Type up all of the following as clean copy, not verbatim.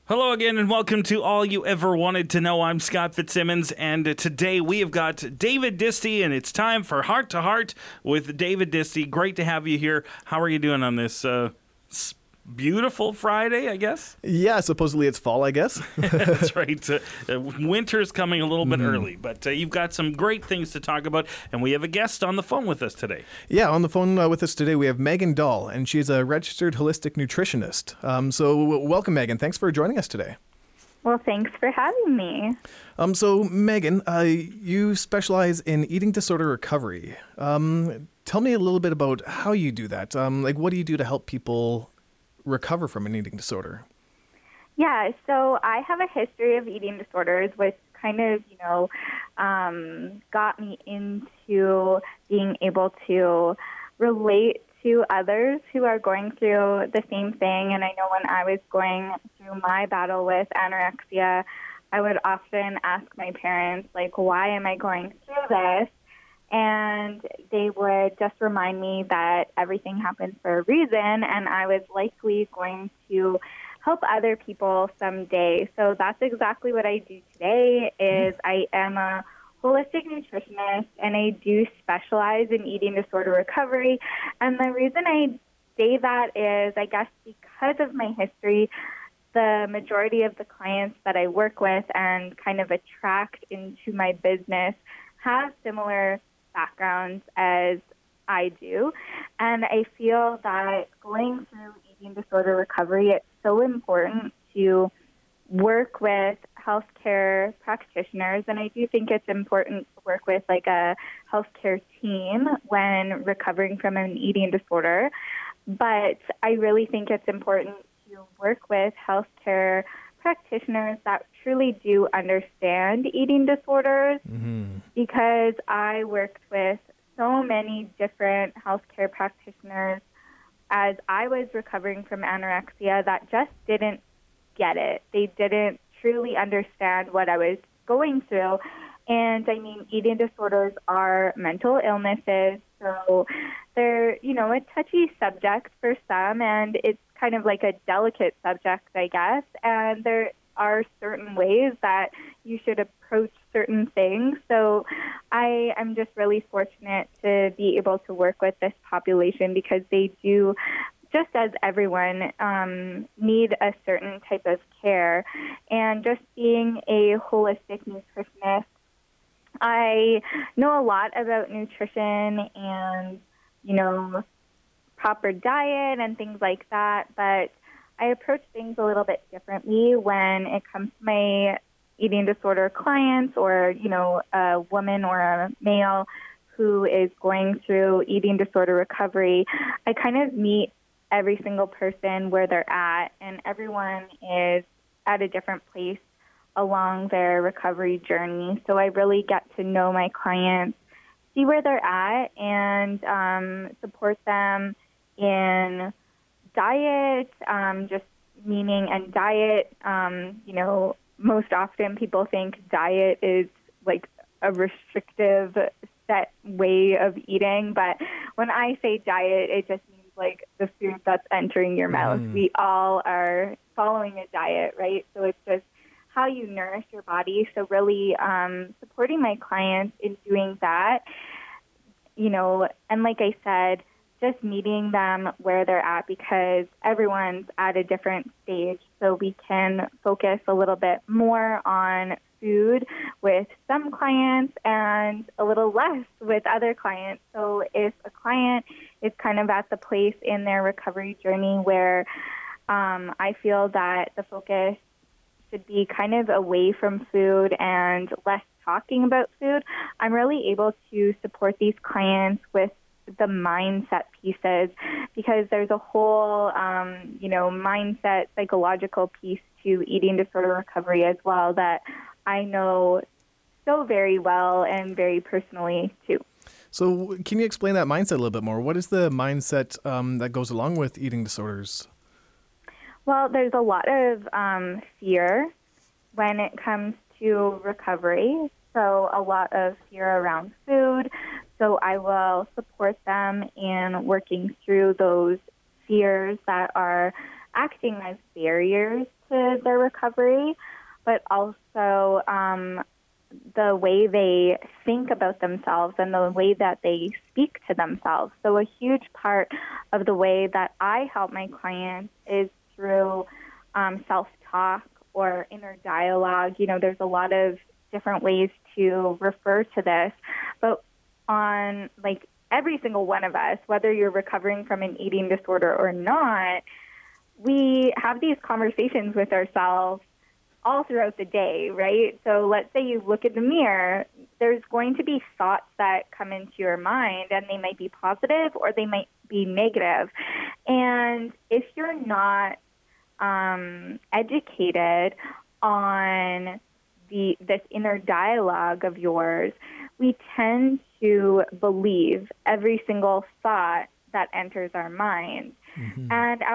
Hello again, and welcome to All You Ever Wanted to Know. I'm Scott Fitzsimmons, and today we have got David Disty, and it's time for Heart to Heart with David Disty. Great to have you here. How are you doing on this beautiful Friday, I guess? Yeah, supposedly it's fall, I guess. That's right. Winter's coming a little bit early, but you've got some great things to talk about, and we have a guest on the phone with us today. Yeah, on the phone with us today we have Megan Dahl, and she's a registered holistic nutritionist. So welcome, Megan. Thanks for joining us today. Well, thanks for having me. So Megan, you specialize in eating disorder recovery. Tell me a little bit about how you do that. What do you do to help people recover from an eating disorder? Yeah, so I have a history of eating disorders, which kind of, got me into being able to relate to others who are going through the same thing. And I know when I was going through my battle with anorexia, I would often ask my parents, why am I going through this? And they would just remind me that everything happens for a reason, and I was likely going to help other people someday. So that's exactly what I do today. Is I am a holistic nutritionist, and I do specialize in eating disorder recovery. And the reason I say that is, I guess, because of my history, the majority of the clients that I work with and kind of attract into my business have similar backgrounds as I do. And I feel that going through eating disorder recovery, it's so important to work with healthcare practitioners. And I do think it's important to work with a healthcare team when recovering from an eating disorder. But I really think it's important to work with healthcare practitioners that truly do understand eating disorders, because I worked with so many different healthcare practitioners as I was recovering from anorexia that just didn't get it. They didn't truly understand what I was going through. And I mean, eating disorders are mental illnesses, so they're, a touchy subject for some, and it's kind of like a delicate subject, I guess. And there are certain ways that you should approach certain things. So I am just really fortunate to be able to work with this population, because they do, just as everyone, need a certain type of care. And just being a holistic nutritionist, I know a lot about nutrition and, proper diet and things like that, but I approach things a little bit differently when it comes to my eating disorder clients, or, a woman or a male who is going through eating disorder recovery. I kind of meet every single person where they're at, and everyone is at a different place along their recovery journey. So I really get to know my clients, see where they're at, and support them in diet, just meaning, and diet, most often people think diet is like a restrictive set way of eating, but when I say diet, it just means like the food that's entering your mouth. We all are following a diet, right? So it's just how you nourish your body. So really supporting my clients in doing that, and like I said, just meeting them where they're at, because everyone's at a different stage. So we can focus a little bit more on food with some clients and a little less with other clients. So if a client is kind of at the place in their recovery journey where I feel that the focus should be kind of away from food and less talking about food, I'm really able to support these clients with the mindset pieces, because there's a whole, mindset, psychological piece to eating disorder recovery as well that I know so very well and very personally too. So can you explain that mindset a little bit more? What is the mindset that goes along with eating disorders? Well, there's a lot of fear when it comes to recovery. So a lot of fear around food. So I will support them in working through those fears that are acting as barriers to to their recovery, but also the way they think about themselves and the way that they speak to themselves. So a huge part of the way that I help my clients is through self-talk or inner dialogue. There's a lot of different ways to refer to this, but on every single one of us, whether you're recovering from an eating disorder or not, we have these conversations with ourselves all throughout the day, right? So let's say you look in the mirror, there's going to be thoughts that come into your mind, and they might be positive or they might be negative. And if you're not educated on this inner dialogue of yours, we tend to believe every single thought that enters our mind. Mm-hmm.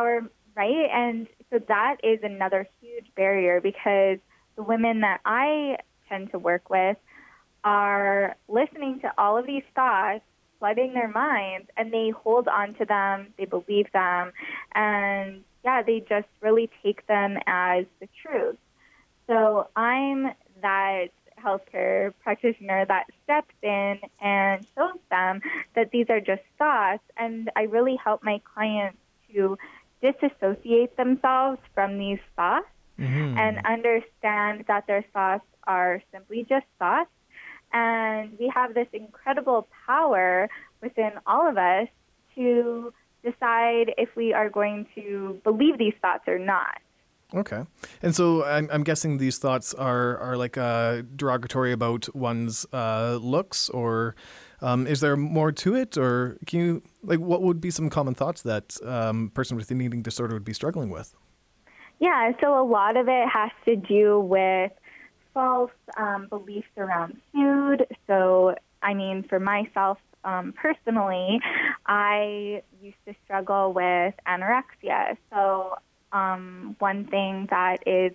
And so that is another huge barrier, because the women that I tend to work with are listening to all of these thoughts flooding their minds, and they hold on to them, they believe them, and they just really take them as the truth. So I'm that healthcare practitioner that steps in and shows them that these are just thoughts, and I really help my clients to disassociate themselves from these thoughts and understand that their thoughts are simply just thoughts. And we have this incredible power within all of us to decide if we are going to believe these thoughts or not. Okay. And so I'm guessing these thoughts are like derogatory about one's looks, or is there more to it? Or can you, what would be some common thoughts that person with an eating disorder would be struggling with? Yeah, so a lot of it has to do with false beliefs around food. So, for myself, personally, I used to struggle with anorexia. So one thing that is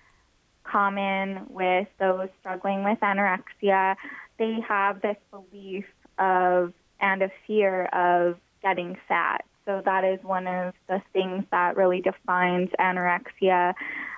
common with those struggling with anorexia, they have this belief and a fear of getting fat. So that is one of the things that really defines anorexia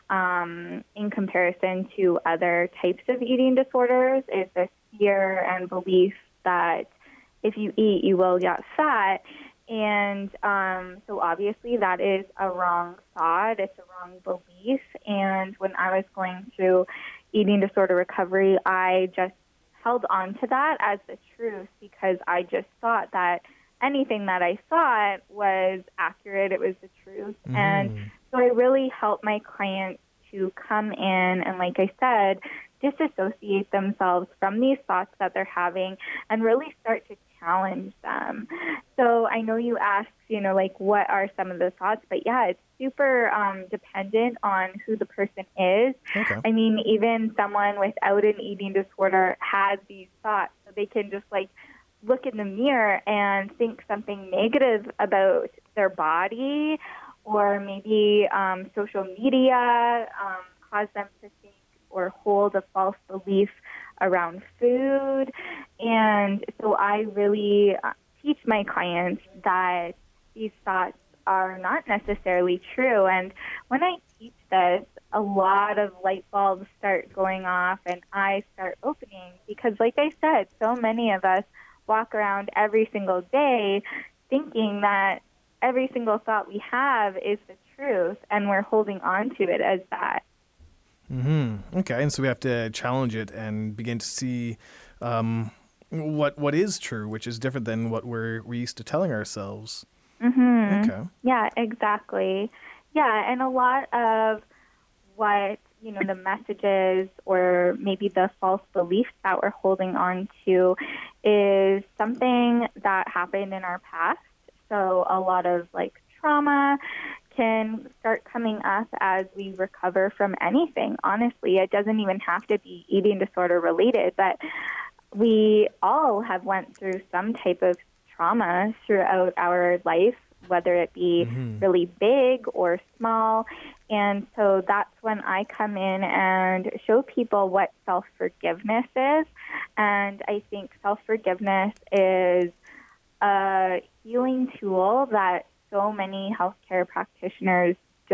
in comparison to other types of eating disorders, is this fear and belief that if you eat, you will get fat. And so obviously that is a wrong thought. It's a wrong belief. And when I was going through eating disorder recovery, I just held on to that as the truth, because I just thought that anything that I thought was accurate. It was the truth. Mm. And so I really help my clients to come in and, like I said, disassociate themselves from these thoughts that they're having and really start to challenge them. So I know you asked, what are some of the thoughts? But yeah, it's super dependent on who the person is. Okay. Even someone without an eating disorder has these thoughts. So they can just look in the mirror and think something negative about their body, or maybe social media cause them to think or hold a false belief around food. And so I really teach my clients that these thoughts are not necessarily true. And when I teach this, a lot of light bulbs start going off and eyes start opening, because like I said, so many of us walk around every single day thinking that every single thought we have is the truth, and we're holding on to it as that. Mm-hmm. Okay, and so we have to challenge it and begin to see what is true, which is different than what we're used to telling ourselves. Mm-hmm. Okay. Yeah, exactly. Yeah, and a lot of what the messages or maybe the false beliefs that we're holding on to is something that happened in our past. So a lot of trauma can start coming up as we recover from anything. Honestly, it doesn't even have to be eating disorder related, but we all have went through some type of trauma throughout our life, whether it be really big or small. And so that's when I come in and show people what self-forgiveness is. And I think self-forgiveness is a healing tool that so many healthcare practitioners don't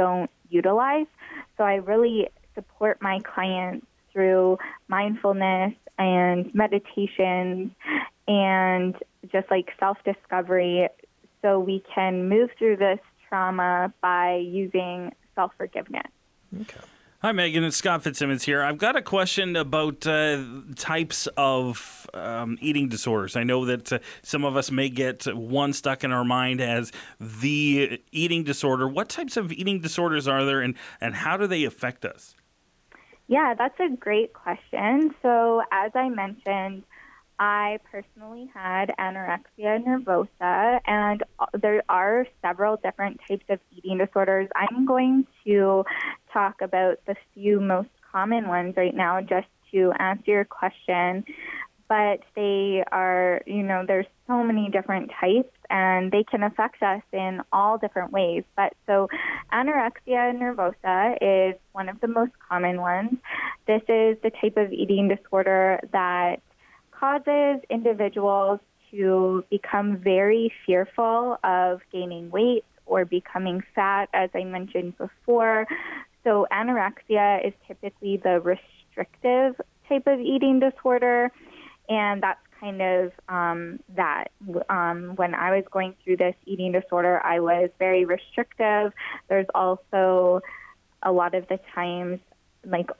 utilize. So I really support my clients through mindfulness and meditation and just like self-discovery, so we can move through this trauma by using self-forgiveness. Okay. Hi, Megan. It's Scott Fitzsimmons here. I've got a question about types of eating disorders. I know that some of us may get one stuck in our mind as the eating disorder. What types of eating disorders are there, and how do they affect us? Yeah, that's a great question. So as I mentioned, I personally had anorexia nervosa, and there are several different types of eating disorders. I'm going to talk about the few most common ones right now just to answer your question. But they are, there's so many different types, and they can affect us in all different ways. But so anorexia nervosa is one of the most common ones. This is the type of eating disorder that causes individuals to become very fearful of gaining weight or becoming fat, as I mentioned before. So anorexia is typically the restrictive type of eating disorder, and that's kind of that. When I was going through this eating disorder, I was very restrictive. There's also a lot of the times like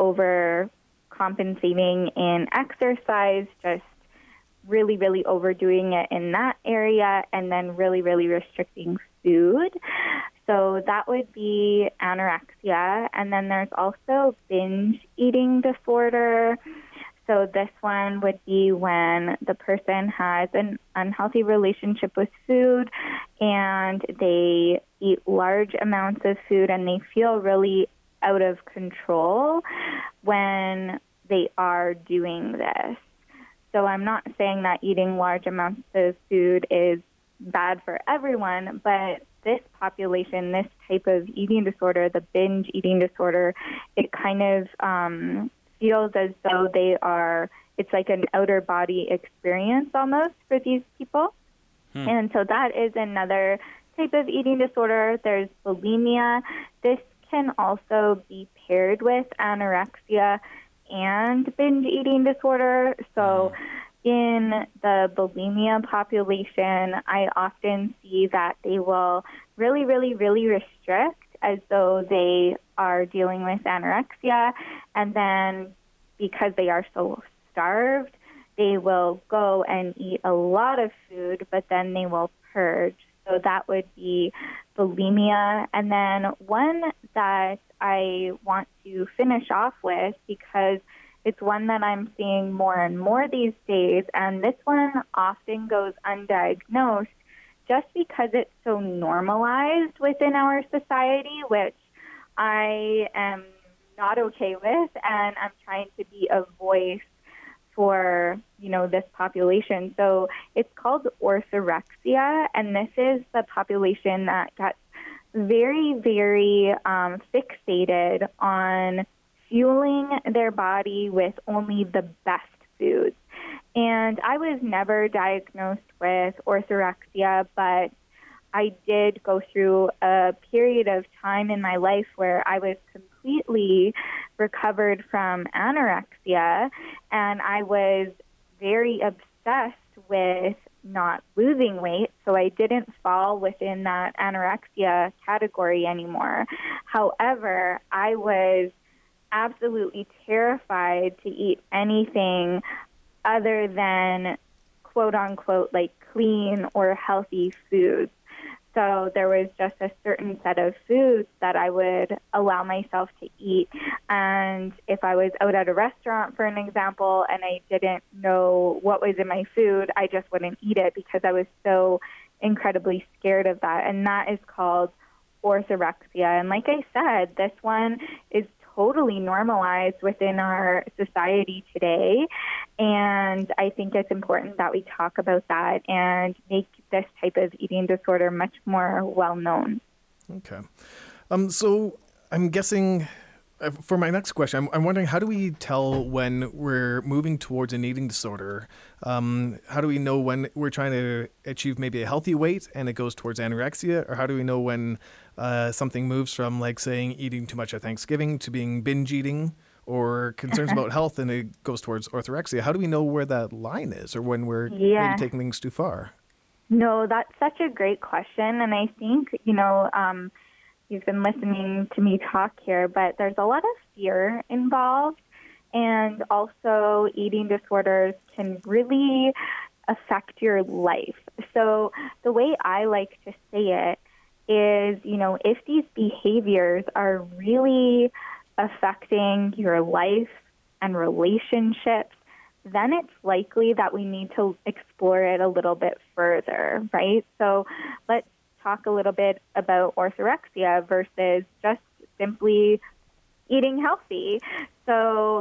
overcompensating in exercise, just really, really overdoing it in that area, and then really, really restricting food. So that would be anorexia. And then there's also binge eating disorder. So this one would be when the person has an unhealthy relationship with food and they eat large amounts of food and they feel really out of control when they are doing this. So I'm not saying that eating large amounts of food is bad for everyone, but this population, this type of eating disorder, the binge eating disorder, it kind of feels as though it's like an outer body experience almost for these people. And so that is another type of eating disorder. There's bulimia. This can also be paired with anorexia and binge eating disorder. So in the bulimia population, I often see that they will really, really, really restrict as though they are dealing with anorexia. And then because they are so starved, they will go and eat a lot of food, but then they will purge. So that would be bulimia. And then one that I want to finish off with, because it's one that I'm seeing more and more these days, and this one often goes undiagnosed just because it's so normalized within our society, which I am not okay with, and I'm trying to be a voice for, this population. So it's called orthorexia, and this is the population that gets very, very fixated on fueling their body with only the best foods. And I was never diagnosed with orthorexia, but I did go through a period of time in my life where I was completely recovered from anorexia, and I was very obsessed with not losing weight, so I didn't fall within that anorexia category anymore. However, I was absolutely terrified to eat anything other than quote-unquote like clean or healthy foods. So there was just a certain set of foods that I would allow myself to eat. And if I was out at a restaurant, for an example, and I didn't know what was in my food, I just wouldn't eat it because I was so incredibly scared of that. And that is called orthorexia. And like I said, this one is totally normalized within our society today. And I think it's important that we talk about that and make this type of eating disorder much more well known. Okay. So I'm guessing For my next question, I'm wondering, how do we tell when we're moving towards an eating disorder? How do we know when we're trying to achieve maybe a healthy weight and it goes towards anorexia? Or how do we know when something moves from, like, saying eating too much at Thanksgiving to being binge eating, or concerns about health and it goes towards orthorexia? How do we know where that line is, or when we're maybe taking things too far? No, that's such a great question. And I think, you've been listening to me talk here, but there's a lot of fear involved. And also, eating disorders can really affect your life. So the way I like to say it is, if these behaviors are really affecting your life and relationships, then it's likely that we need to explore it a little bit further, right? So let's talk a little bit about orthorexia versus just simply eating healthy. So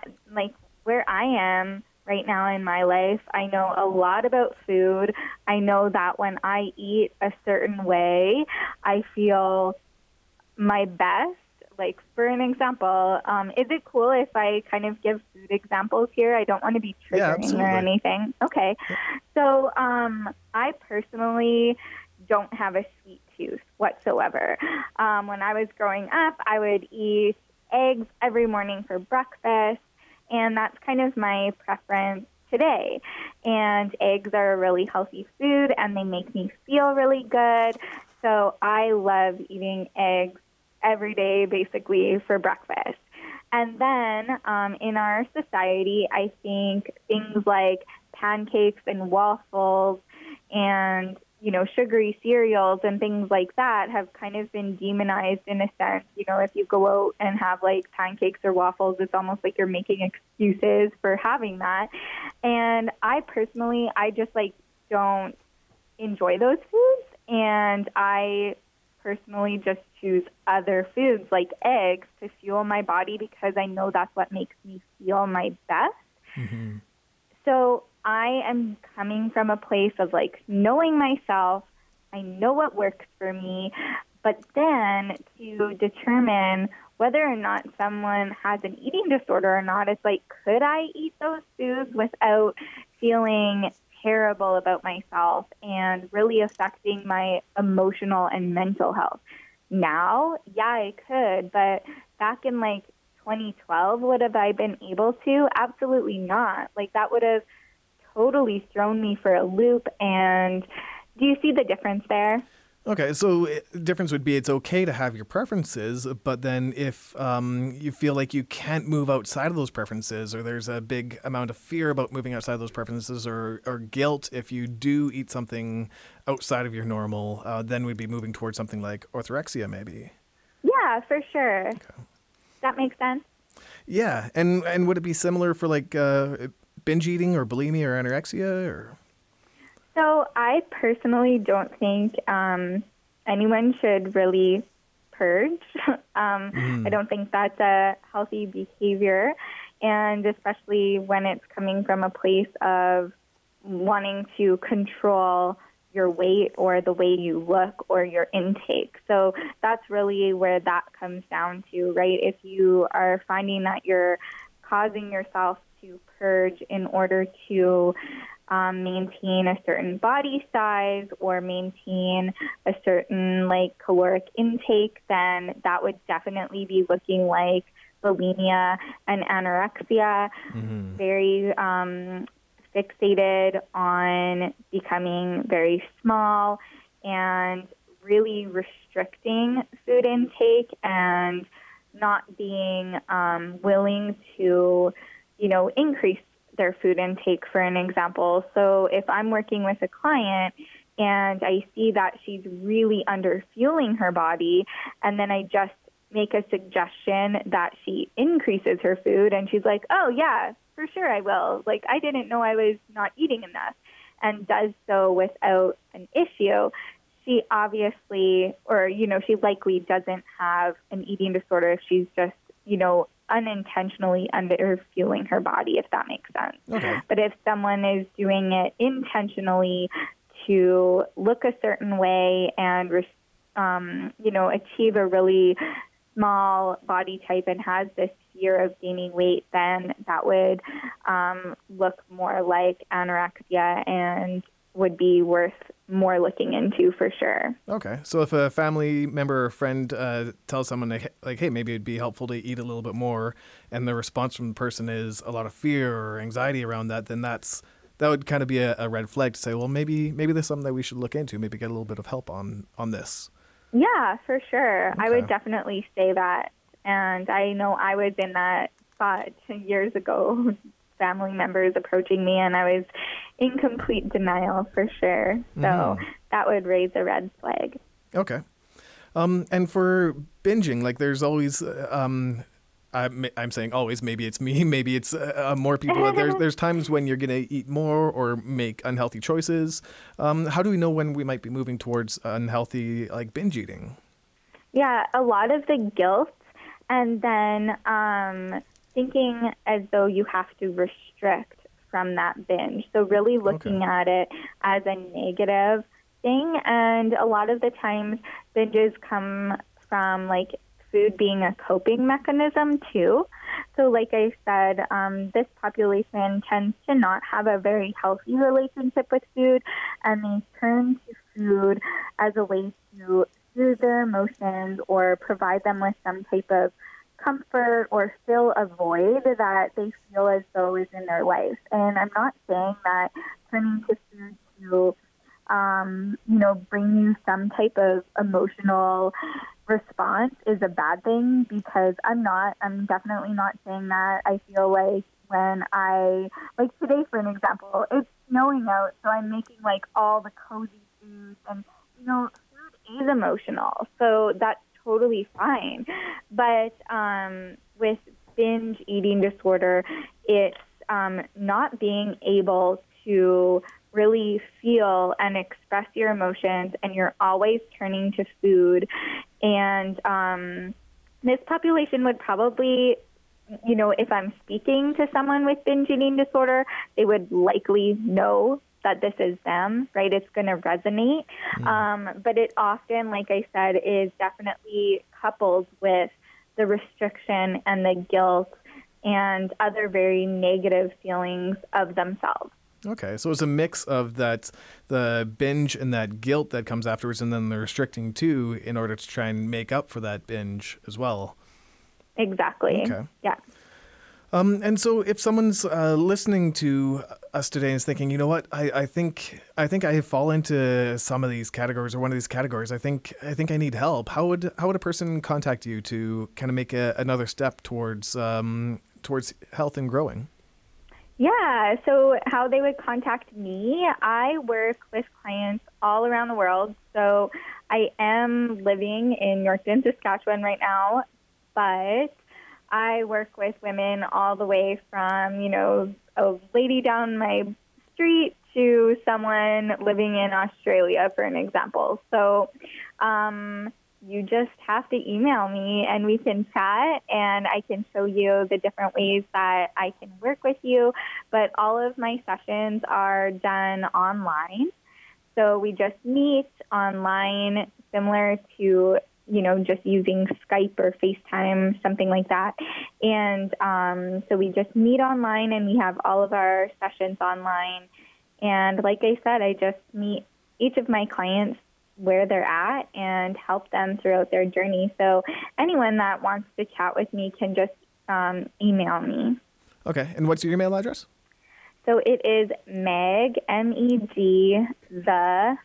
where I am right now in my life, I know a lot about food. I know that when I eat a certain way, I feel my best. Like, for an example, is it cool if I kind of give food examples here? I don't want to be triggering or anything. Okay. So I personally don't have a sweet tooth whatsoever. When I was growing up, I would eat eggs every morning for breakfast, and that's kind of my preference today. And eggs are a really healthy food, and they make me feel really good. So I love eating eggs every day, basically, for breakfast. And then in our society, I think things like pancakes and waffles and, sugary cereals and things like that have kind of been demonized in a sense. If you go out and have like pancakes or waffles, it's almost like you're making excuses for having that. And I personally, just don't enjoy those foods. And I personally just choose other foods like eggs to fuel my body because I know that's what makes me feel my best. Mm-hmm. So I am coming from a place of knowing myself. I know what works for me, but then to determine whether or not someone has an eating disorder or not, it's could I eat those foods without feeling terrible about myself and really affecting my emotional and mental health? Now, yeah, I could, but back in 2012, would have I been able to? Absolutely not. That would have totally thrown me for a loop. And do you see the difference there? Okay, so the difference would be it's okay to have your preferences, but then if you feel like you can't move outside of those preferences, or there's a big amount of fear about moving outside of those preferences, or guilt if you do eat something outside of your normal, then we'd be moving towards something like orthorexia maybe. Yeah, for sure. Okay. That makes sense. Yeah, and would it be similar for binge eating or bulimia or anorexia or? So I personally don't think anyone should really purge. I don't think that's a healthy behavior, and especially when it's coming from a place of wanting to control your weight or the way you look or your intake. So that's really where that comes down to, right? If you are finding that you're causing yourself to purge in order to maintain a certain body size or maintain a certain caloric intake, then that would definitely be looking like bulimia and anorexia. Mm-hmm. Very fixated on becoming very small and really restricting food intake and not being willing to, increase their food intake, for an example. So if I'm working with a client and I see that she's really underfueling her body, and then I just make a suggestion that she increases her food, and she's like, oh, yeah, for sure I will. I didn't know I was not eating enough, and does so without an issue, she obviously, or, she likely doesn't have an eating disorder if she's just, unintentionally underfueling her body, if that makes sense. Okay. But if someone is doing it intentionally to look a certain way and, achieve a really small body type and has this fear of gaining weight, then that would look more like anorexia and would be worth more looking into for sure. Okay. So if a family member or friend tells someone like, hey, maybe it'd be helpful to eat a little bit more, and the response from the person is a lot of fear or anxiety around that, then that would kind of be a red flag to say, well, maybe there's something that we should look into, maybe get a little bit of help on this. Yeah, for sure. Okay. I would definitely say that. And I know I was in that spot years ago, family members approaching me, and I was in complete denial for sure. So that would raise a red flag. Okay. And for binging, like there's always, I'm saying always, maybe it's me, maybe it's more people. There's times when you're going to eat more or make unhealthy choices. How do we know when we might be moving towards unhealthy, like binge eating? Yeah, a lot of the guilt, and then thinking as though you have to restrict from that binge. So really looking at it as a negative thing. And a lot of the times binges come from like food being a coping mechanism too. So like I said, this population tends to not have a very healthy relationship with food, and they turn to food as a way to soothe their emotions or provide them with some type of comfort or fill a void that they feel as though is in their life. And I'm not saying that turning to food to, bring you some type of emotional response is a bad thing, because I'm definitely not saying that. I feel like when like today, for an example, it's snowing out, so I'm making like all the cozy foods, and, food is emotional. So that's totally fine. But with binge eating disorder, it's not being able to really feel and express your emotions, and you're always turning to food. And this population would probably, if I'm speaking to someone with binge eating disorder, they would likely know that this is them, right? It's going to resonate. But it often, like I said, is definitely coupled with the restriction and the guilt and other very negative feelings of themselves. Okay, so it's a mix of that, the binge and that guilt that comes afterwards, and then the restricting too, in order to try and make up for that binge as well. Exactly. Okay. Yeah. And so if someone's listening to us today and is thinking, you know what, I think I fall into some of these categories or one of these categories. I think I need help. How would a person contact you to kind of make another step towards health and growing? Yeah, so how they would contact me, I work with clients all around the world. So I am living in Yorkton, Saskatchewan right now, but I work with women all the way from, a lady down my street to someone living in Australia, for an example. So you just have to email me and we can chat, and I can show you the different ways that I can work with you. But all of my sessions are done online. So we just meet online, similar to just using Skype or FaceTime, something like that. And so we just meet online, and we have all of our sessions online. And like I said, I just meet each of my clients where they're at and help them throughout their journey. So anyone that wants to chat with me can just email me. Okay. And what's your email address? So it is Meg, M-E-G, the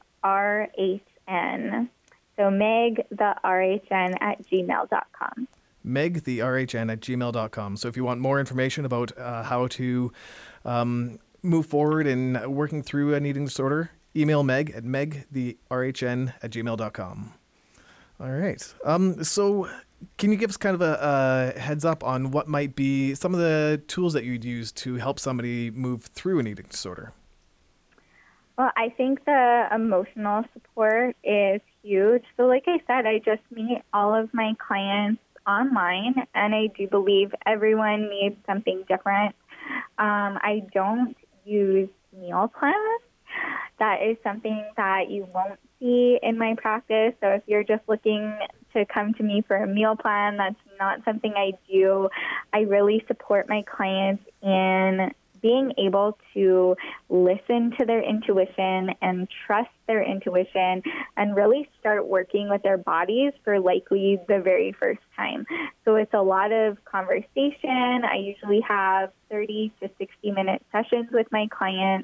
R-H-N. So Meg, the RHN at gmail.com. Meg, the RHN at gmail.com. So if you want more information about how to move forward in working through an eating disorder, email Meg at megtherhn at gmail.com. All right. So can you give us kind of a heads up on what might be some of the tools that you'd use to help somebody move through an eating disorder? Well, I think the emotional support is huge. So like I said, I just meet all of my clients online, and I do believe everyone needs something different. I don't use meal plans. That is something that you won't see in my practice. So if you're just looking to come to me for a meal plan. That's not something I do. I really support my clients in being able to listen to their intuition and trust their intuition and really start working with their bodies for likely the very first time. So it's a lot of conversation. I usually have 30 to 60-minute sessions with my clients,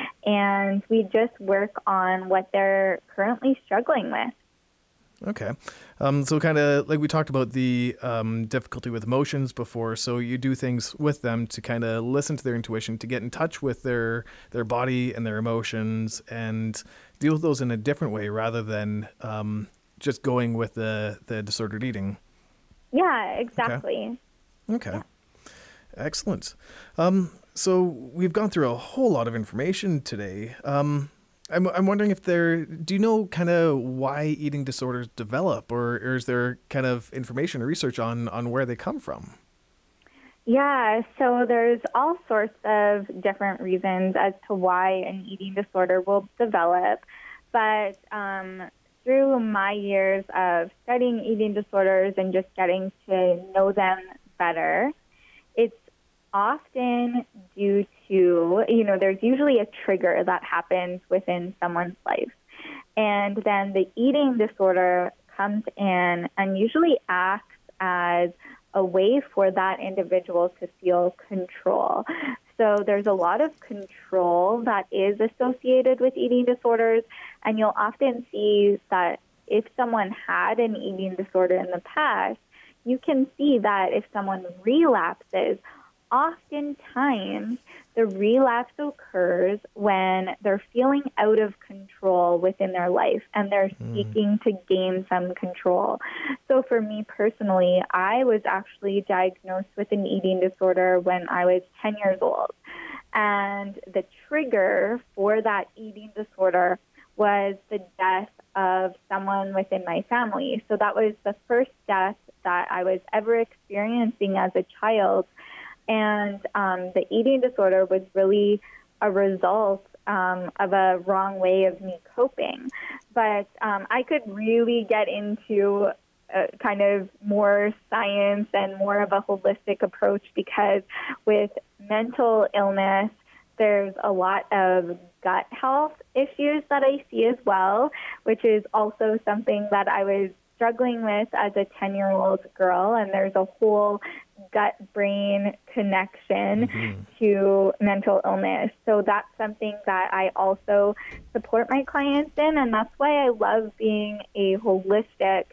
and we just work on what they're currently struggling with. Okay. So kind of like we talked about the difficulty with emotions before. So you do things with them to kind of listen to their intuition, to get in touch with their body and their emotions and deal with those in a different way rather than just going with the disordered eating. Yeah, exactly. Okay. Yeah. Excellent. So we've gone through a whole lot of information today. I'm wondering if do you know kind of why eating disorders develop, or is there kind of information or research on where they come from? Yeah, so there's all sorts of different reasons as to why an eating disorder will develop. But through my years of studying eating disorders and just getting to know them better, it's often due to, there's usually a trigger that happens within someone's life. And then the eating disorder comes in and usually acts as a way for that individual to feel control. So there's a lot of control that is associated with eating disorders, and you'll often see that if someone had an eating disorder in the past, you can see that if someone relapses, oftentimes the relapse occurs when they're feeling out of control within their life and they're seeking to gain some control. So for me personally, I was actually diagnosed with an eating disorder when I was 10 years old. And the trigger for that eating disorder was the death of someone within my family. So that was the first death that I was ever experiencing as a child. And the eating disorder was really a result of a wrong way of me coping. But I could really get into kind of more science and more of a holistic approach, because with mental illness, there's a lot of gut health issues that I see as well, which is also something that I was struggling with as a 10-year-old girl. And there's a whole gut-brain connection to mental illness. So that's something that I also support my clients in, and that's why I love being a holistic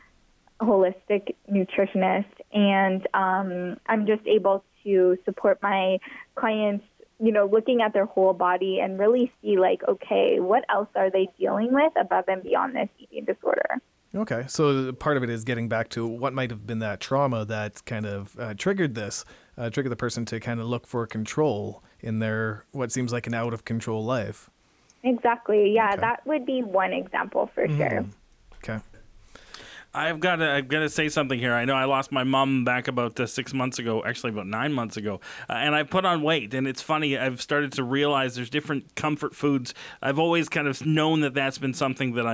nutritionist. And I'm just able to support my clients, looking at their whole body and really see, like, okay, what else are they dealing with above and beyond this eating disorder? Okay, so part of it is getting back to what might have been that trauma that kind of triggered the person to kind of look for control in their what seems like an out of control life. Exactly. Yeah, okay. That would be one example for sure. Okay. I've got to say something here. I know I lost my mom back about 6 months ago, actually about 9 months ago, and I put on weight. And it's funny, I've started to realize there's different comfort foods. I've always kind of known that that's been something that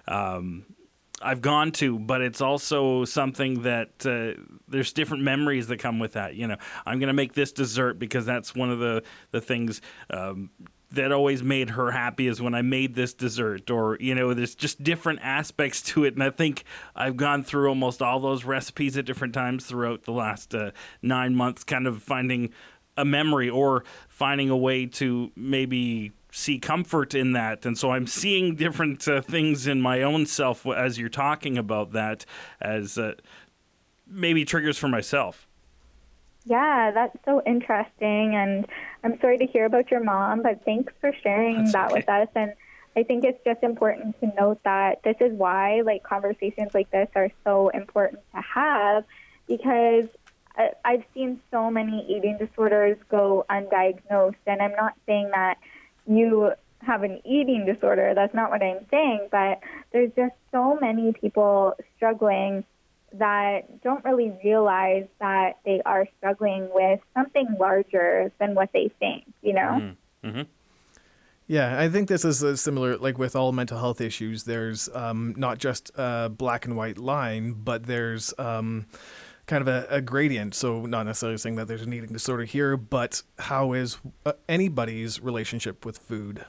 I've gone to, but it's also something that there's different memories that come with that. I'm going to make this dessert because that's one of the things that always made her happy is when I made this dessert, or, there's just different aspects to it. And I think I've gone through almost all those recipes at different times throughout the last 9 months, kind of finding a memory or finding a way to maybe see comfort in that. And so I'm seeing different things in my own self as you're talking about that as maybe triggers for myself. Yeah, that's so interesting. And I'm sorry to hear about your mom, but thanks for sharing that with us. And I think it's just important to note that this is why conversations like this are so important to have, because I've seen so many eating disorders go undiagnosed. And I'm not saying that you have an eating disorder. That's not what I'm saying. But there's just so many people struggling that don't really realize that they are struggling with something larger than what they think, Yeah, I think this is a similar, like with all mental health issues, there's not just a black and white line, but there's kind of a gradient. So not necessarily saying that there's an eating disorder here, but how is anybody's relationship with food?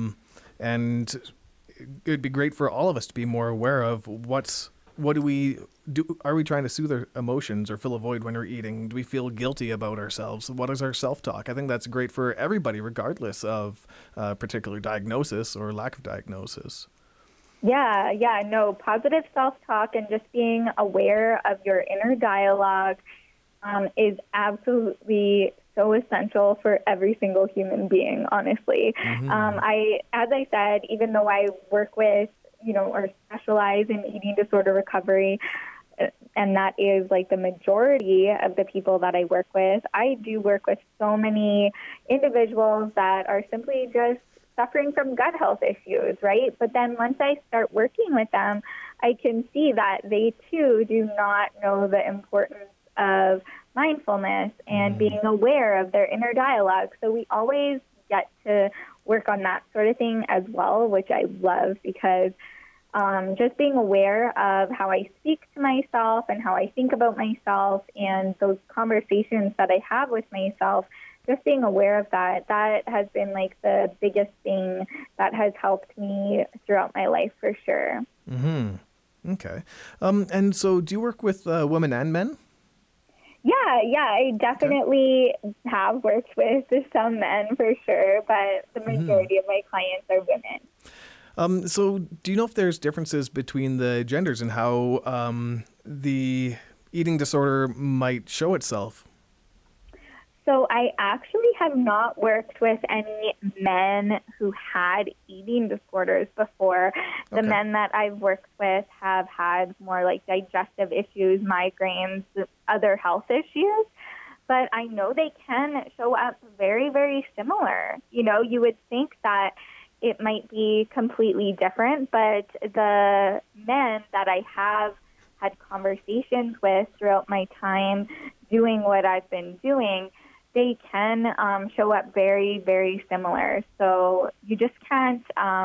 And it'd be great for all of us to be more aware of what do we do? Are we trying to soothe our emotions or fill a void when we're eating? Do we feel guilty about ourselves? What is our self-talk? I think that's great for everybody, regardless of particular diagnosis or lack of diagnosis. Yeah, no, positive self-talk and just being aware of your inner dialogue is absolutely so essential for every single human being, honestly. As I said, even though I work with, or specialize in eating disorder recovery, and that is like the majority of the people that I work with, I do work with so many individuals that are simply just suffering from gut health issues, right? But then once I start working with them, I can see that they too do not know the importance of mindfulness and being aware of their inner dialogue. So we always get to work on that sort of thing as well, which I love, because just being aware of how I speak to myself and how I think about myself and those conversations that I have with myself, just being aware of that has been like the biggest thing that has helped me throughout my life for sure. Okay. And so do you work with women and men? Yeah, I definitely have worked with some men for sure, but the majority of my clients are women. So do you know if there's differences between the genders and how the eating disorder might show itself? So I actually have not worked with any men who had eating disorders before. The men that I've worked with have had more like digestive issues, migraines, other health issues. But I know they can show up very, very similar. You would think that it might be completely different, but the men that I have had conversations with throughout my time doing what I've been doing, they can show up very, very similar. So you just can't,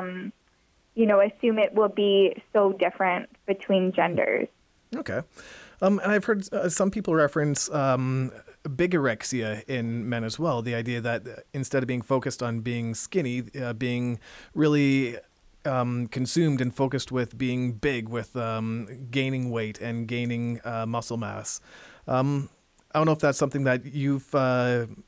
assume it will be so different between genders. Okay. And I've heard some people reference bigorexia in men as well. The idea that instead of being focused on being skinny, being really consumed and focused with being big, with gaining weight and gaining muscle mass. I don't know if that's something that you've come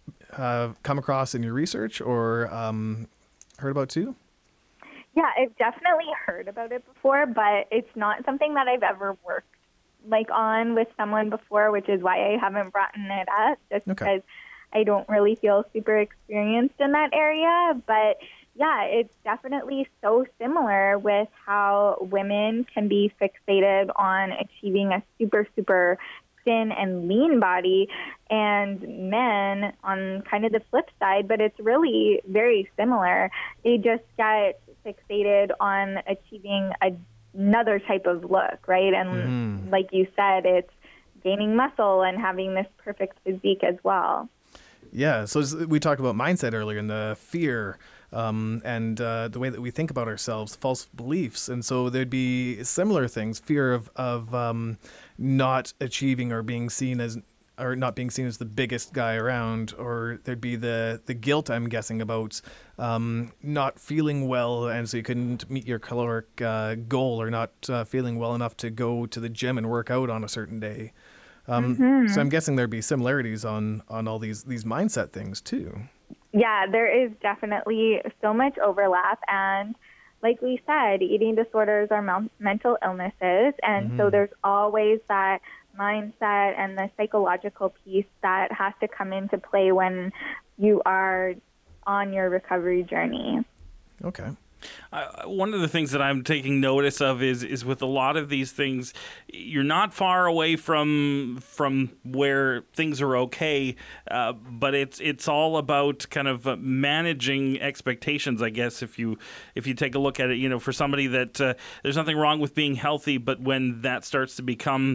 across in your research or heard about too. Yeah, I've definitely heard about it before, but it's not something that I've ever worked on with someone before, which is why I haven't brought it up, just because I don't really feel super experienced in that area. But yeah, it's definitely so similar with how women can be fixated on achieving a super, super thin and lean body, and men on kind of the flip side, but it's really very similar. They just get fixated on achieving another type of look, right? And like you said, it's gaining muscle and having this perfect physique as well. Yeah, so we talked about mindset earlier and the fear and the way that we think about ourselves, false beliefs. And so there'd be similar things, fear of not achieving or being seen as, or not being seen as the biggest guy around, or there'd be the guilt, I'm guessing, about not feeling well, and so you couldn't meet your caloric goal, or not feeling well enough to go to the gym and work out on a certain day. So I'm guessing there'd be similarities on all these mindset things too. Yeah, there is definitely so much overlap, and like we said, eating disorders are mental illnesses, and so there's always that mindset and the psychological piece that has to come into play when you are on your recovery journey. Okay. One of the things that I'm taking notice of is with a lot of these things, you're not far away from where things are okay, but it's all about kind of managing expectations, I guess. If you take a look at it, for somebody that there's nothing wrong with being healthy, but when that starts to become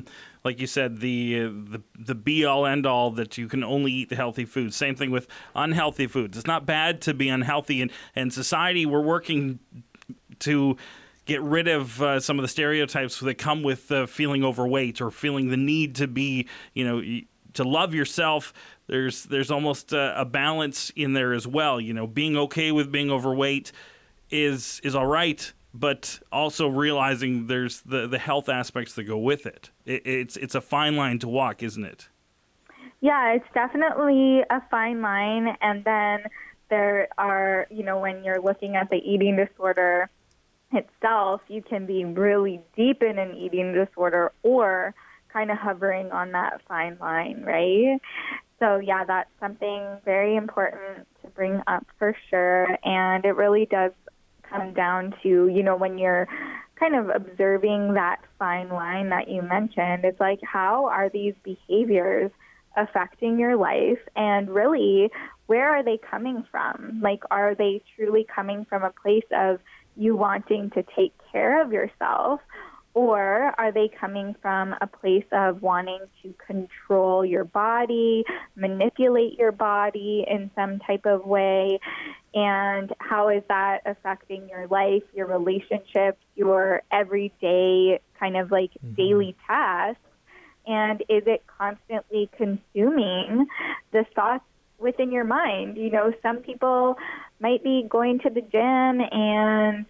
like you said, the be all end all that you can only eat the healthy foods. Same thing with unhealthy foods. It's not bad to be unhealthy, and society, we're working to get rid of some of the stereotypes that come with feeling overweight or feeling the need to be, to love yourself. There's almost a balance in there as well. Being okay with being overweight is all right, but also realizing there's the health aspects that go with it. It's a fine line to walk, isn't it? Yeah, it's definitely a fine line. And then there are, when you're looking at the eating disorder itself, you can be really deep in an eating disorder or kind of hovering on that fine line, right? So yeah, that's something very important to bring up for sure. And it really does come down to, when you're kind of observing that fine line that you mentioned, it's like, how are these behaviors affecting your life? And really, where are they coming from? Like, are they truly coming from a place of you wanting to take care of yourself, or are they coming from a place of wanting to control your body, manipulate your body in some type of way? And how is that affecting your life, your relationships, your everyday kind of like daily tasks? And is it constantly consuming the thoughts within your mind? Some people might be going to the gym and,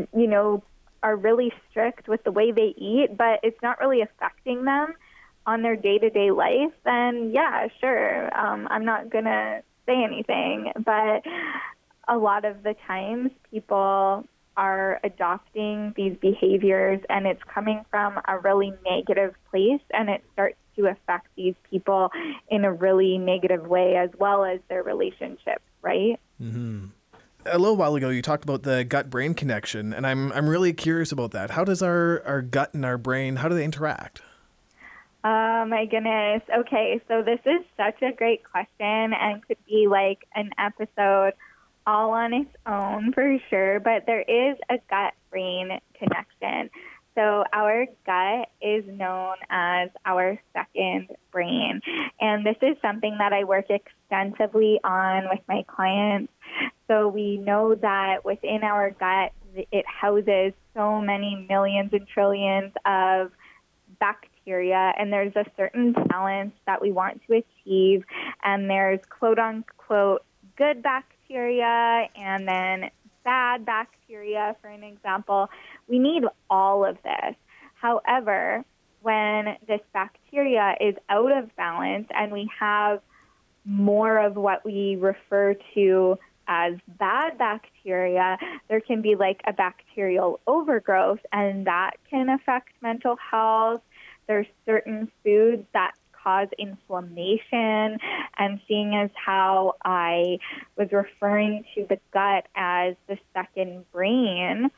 are really strict with the way they eat, but it's not really affecting them on their day-to-day life. Then, yeah, sure, I'm not going to say anything. But a lot of the times people are adopting these behaviors, and it's coming from a really negative place, and it starts to affect these people in a really negative way, as well as their relationships, right? Mm-hmm. A little while ago, you talked about the gut-brain connection, and I'm really curious about that. How does our gut and our brain, how do they interact? Oh, my goodness. Okay, so this is such a great question and could be like an episode all on its own for sure, but there is a gut-brain connection. So our gut is known as our second brain, and this is something that I work extensively on with my clients. So we know that within our gut, it houses so many millions and trillions of bacteria, and there's a certain balance that we want to achieve, and there's quote-unquote good bacteria and then bad bacteria, for an example. We need all of this. However, when this bacteria is out of balance and we have more of what we refer to as bad bacteria, there can be like a bacterial overgrowth, and that can affect mental health. There's certain foods that cause inflammation, and seeing as how I was referring to the gut as the second brain,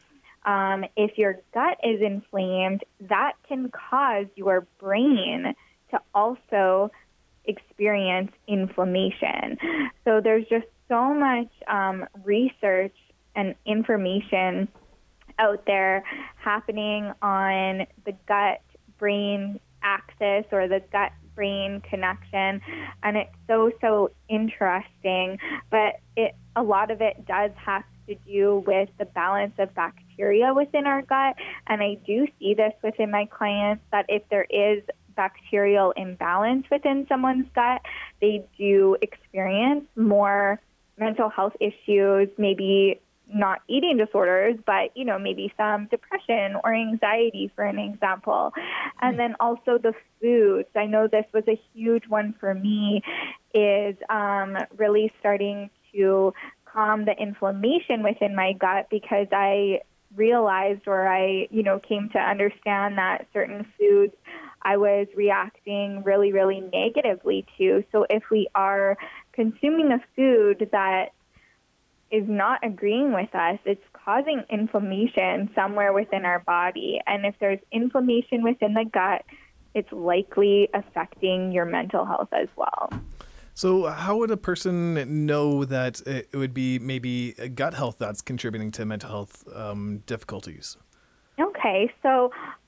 if your gut is inflamed, that can cause your brain to also experience inflammation. So there's just so much research and information out there happening on the gut-brain axis or the gut-brain connection, and it's so interesting. But a lot of it does have to do with the balance of bacteria within our gut, and I do see this within my clients that if there is bacterial imbalance within someone's gut, they do experience more mental health issues, maybe not eating disorders, but, maybe some depression or anxiety, for an example. And then also the foods. I know this was a huge one for me, is really starting to calm the inflammation within my gut, because I realized, or I, came to understand that certain foods I was reacting really, really negatively to. So if we are consuming a food that is not agreeing with us, it's causing inflammation somewhere within our body. And if there's inflammation within the gut, it's likely affecting your mental health as well. So how would a person know that it would be maybe gut health that's contributing to mental health difficulties? Okay, so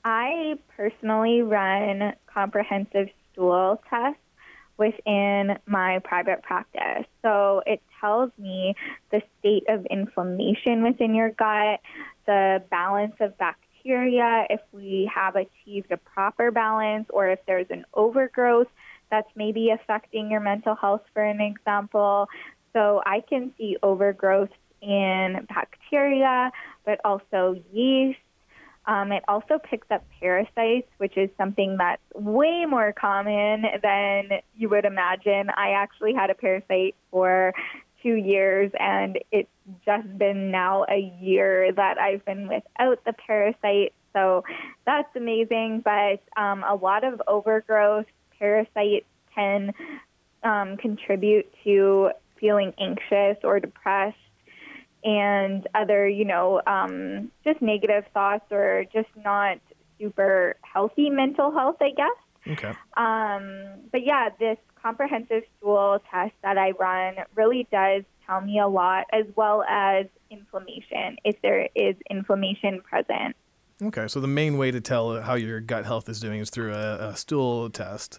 I personally run comprehensive stool tests within my private practice. So it tells me the state of inflammation within your gut, the balance of bacteria, if we have achieved a proper balance, or if there's an overgrowth that's maybe affecting your mental health, for an example. So I can see overgrowth in bacteria, but also yeast. It also picks up parasites, which is something that's way more common than you would imagine. I actually had a parasite for 2 years, and it's just been now a year that I've been without the parasite. So that's amazing. But a lot of overgrowth, parasites can contribute to feeling anxious or depressed, and other, just negative thoughts, or just not super healthy mental health, I guess. Okay. But yeah, this comprehensive stool test that I run really does tell me a lot, as well as inflammation, if there is inflammation present. Okay, so the main way to tell how your gut health is doing is through a stool test.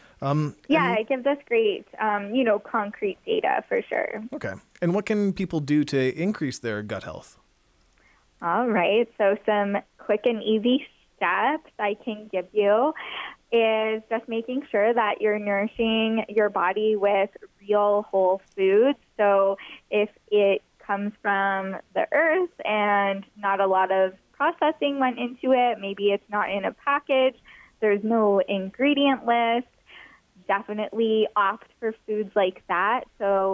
It gives us great, concrete data for sure. Okay. And what can people do to increase their gut health? All right. So some quick and easy steps I can give you is just making sure that you're nourishing your body with real whole foods. So if it comes from the earth and not a lot of processing went into it, maybe it's not in a package, there's no ingredient list, definitely opt for foods like that. So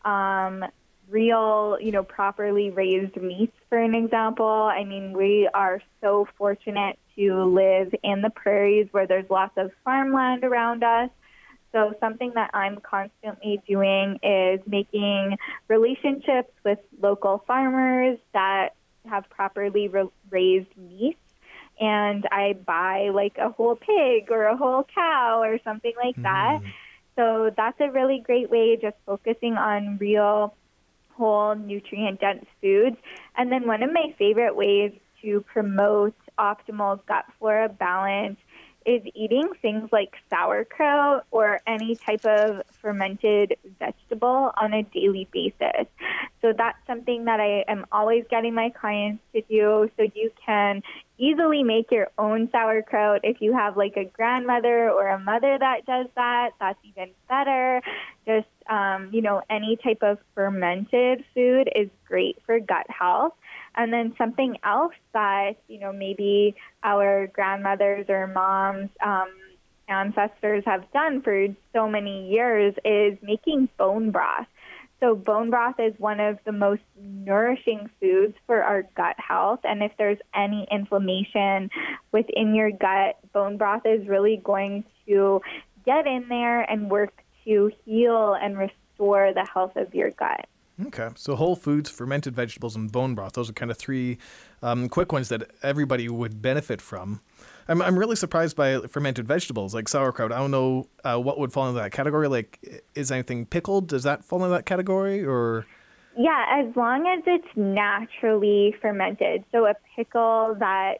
real, properly raised meats, for an example. I mean, we are so fortunate to live in the prairies where there's lots of farmland around us. So something that I'm constantly doing is making relationships with local farmers that have properly raised meats. And I buy like a whole pig or a whole cow or something like that. So that's a really great way, just focusing on real, whole, nutrient-dense foods. And then one of my favorite ways to promote optimal gut flora balance is eating things like sauerkraut or any type of fermented vegetable on a daily basis. So that's something that I am always getting my clients to do. So you can easily make your own sauerkraut. If you have like a grandmother or a mother that does that, that's even better. Just, any type of fermented food is great for gut health. And then something else that, maybe our grandmothers or moms, ancestors have done for so many years is making bone broth. So bone broth is one of the most nourishing foods for our gut health. And if there's any inflammation within your gut, bone broth is really going to get in there and work to heal and restore the health of your gut. Okay, so whole foods, fermented vegetables, and bone broth. Those are kind of three quick ones that everybody would benefit from. I'm really surprised by fermented vegetables like sauerkraut. I don't know what would fall into that category. Like, is anything pickled? Does that fall into that category, or? Yeah, as long as it's naturally fermented. So a pickle that,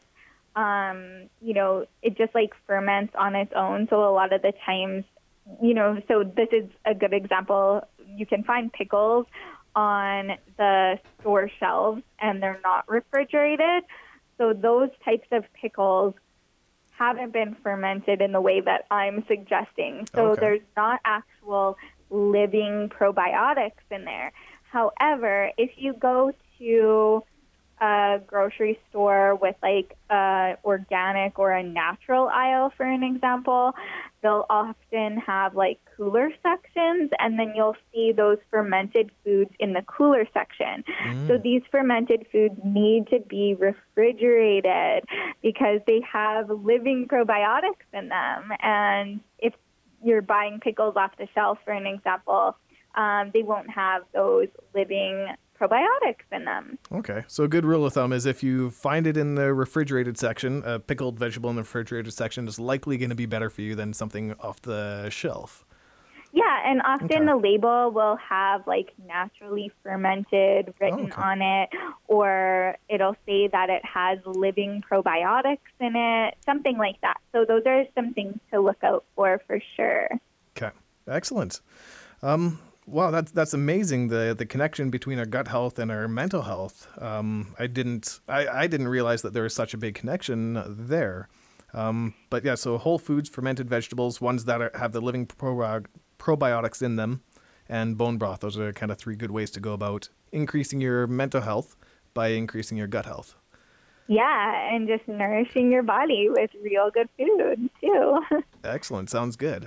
it just like ferments on its own. So a lot of the times, so this is a good example. You can find pickles on the store shelves and they're not refrigerated. So those types of pickles haven't been fermented in the way that I'm suggesting. So There's not actual living probiotics in there. However, if you go to a grocery store with like organic or a natural aisle, for an example, they'll often have like cooler sections, and then you'll see those fermented foods in the cooler section. So these fermented foods need to be refrigerated because they have living probiotics in them. And if you're buying pickles off the shelf, for an example, they won't have those living probiotics in them. Okay, so a good rule of thumb is if you find it in the refrigerated section, a pickled vegetable in the refrigerated section is likely going to be better for you than something off the shelf. Yeah, and often the label will have like naturally fermented written on it, or it'll say that it has living probiotics in it, something like that. So those are some things to look out for sure. Okay, excellent. Wow, that's amazing. The connection between our gut health and our mental health. I didn't realize that there was such a big connection there. But yeah, so whole foods, fermented vegetables, ones that have the living probiotics in them, and bone broth. Those are kind of 3 good ways to go about increasing your mental health by increasing your gut health. Yeah, and just nourishing your body with real good food too. Excellent. Sounds good.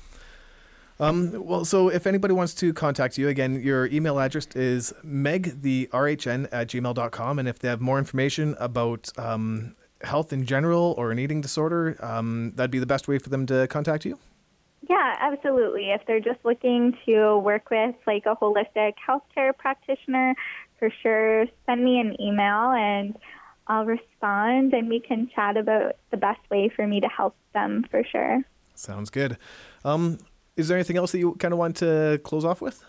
Well, so if anybody wants to contact you, again, your email address is megtherhn@gmail.com. And if they have more information about health in general or an eating disorder, that'd be the best way for them to contact you? Yeah, absolutely. If they're just looking to work with like a holistic healthcare practitioner, for sure, send me an email and I'll respond and we can chat about the best way for me to help them for sure. Sounds good. Is there anything else that you kind of want to close off with?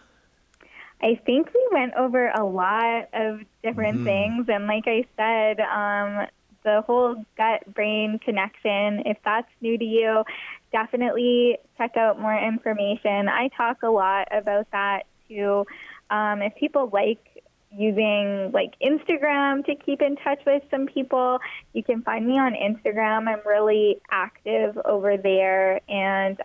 I think we went over a lot of different things. And like I said, the whole gut-brain connection, if that's new to you, definitely check out more information. I talk a lot about that too. If people like using like Instagram to keep in touch with some people, you can find me on Instagram. I'm really active over there, and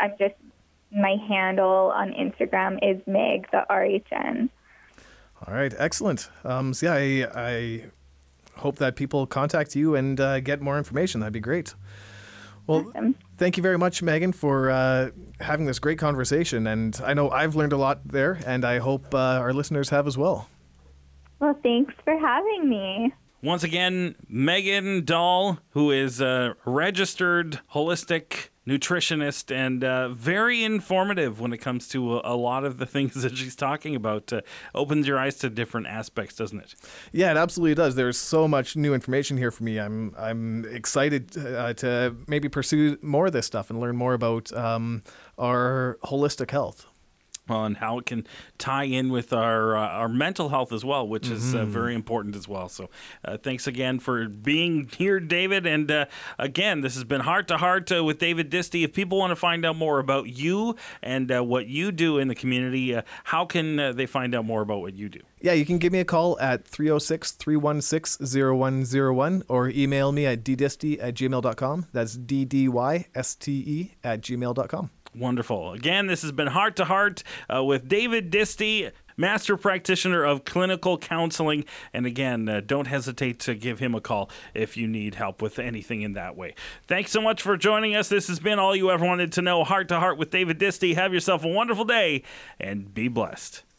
my handle on Instagram is Meg, the RHN. All right, excellent. So yeah, I hope that people contact you and get more information. That'd be great. Well, awesome. Thank you very much, Megan, for having this great conversation. And I know I've learned a lot there, and I hope our listeners have as well. Well, thanks for having me. Once again, Megan Dahl, who is a registered holistic nutritionist and very informative when it comes to a lot of the things that she's talking about. Opens your eyes to different aspects, doesn't it? Yeah, it absolutely does. There's so much new information here for me. I'm excited to maybe pursue more of this stuff and learn more about our holistic health. And how it can tie in with our mental health as well, which is very important as well. So thanks again for being here, David. And again, this has been Heart to Heart with David Disty. If people want to find out more about you and what you do in the community, how can they find out more about what you do? Yeah, you can give me a call at 306-316-0101 or email me at ddiste@gmail.com. That's DDYSTE@gmail.com. Wonderful. Again, this has been Heart to Heart with David Disty, Master Practitioner of Clinical Counseling. And again, don't hesitate to give him a call if you need help with anything in that way. Thanks so much for joining us. This has been All You Ever Wanted to Know, Heart to Heart with David Disty. Have yourself a wonderful day and be blessed.